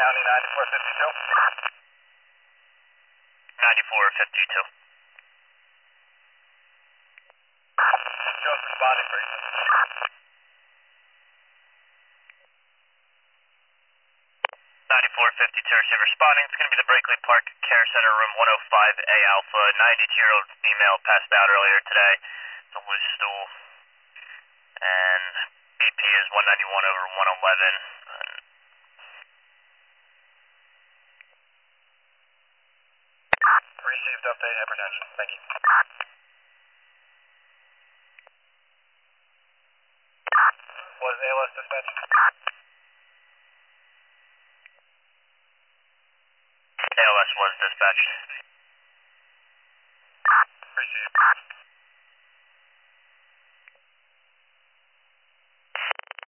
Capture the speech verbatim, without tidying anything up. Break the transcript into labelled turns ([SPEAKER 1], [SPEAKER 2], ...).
[SPEAKER 1] County ninety-four fifty-two.
[SPEAKER 2] ninety-four fifty-two.
[SPEAKER 1] Just responding, Grayson.
[SPEAKER 2] ninety-four fifty-two receiver responding. It's going to be the Brakely Park Care Center, room one oh five A Alpha. ninety-two-year-old female passed out earlier today. It's a loose stool. And B P is one ninety-one over one eleven.
[SPEAKER 1] Received update hypertension. Thank you. Was A L S dispatch?
[SPEAKER 2] A L S was dispatched.
[SPEAKER 1] Received.